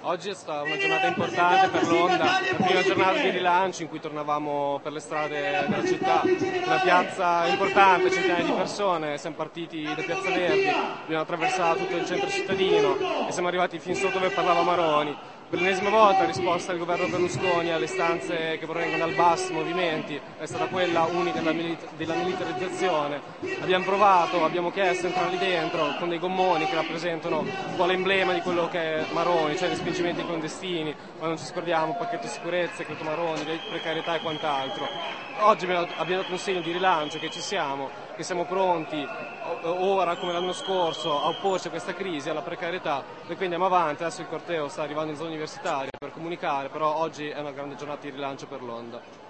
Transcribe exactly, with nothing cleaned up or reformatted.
Oggi è stata una giornata importante per l'Onda, la prima giornata di rilancio in cui tornavamo per le strade della città, una piazza importante, centinaia di persone, siamo partiti da Piazza Verdi, abbiamo attraversato tutto il centro cittadino e siamo arrivati fin sotto dove parlava Maroni. Per l'ennesima volta la risposta del governo Berlusconi alle istanze che provengono dal B A S, movimenti, è stata quella unica della, milit- della militarizzazione. Abbiamo provato, abbiamo chiesto di entrare lì dentro con dei gommoni che rappresentano un po' l'emblema di quello che è Maroni, cioè respingimenti clandestini, ma non ci scordiamo, pacchetto sicurezza, credo Maroni, precarietà e quant'altro. Oggi abbiamo dato un segno di rilancio, che ci siamo, che siamo pronti ora come l'anno scorso a opporci a questa crisi, alla precarietà, e quindi andiamo avanti. Adesso il corteo sta arrivando in zona universitaria per comunicare, però oggi è una grande giornata di rilancio per l'Onda.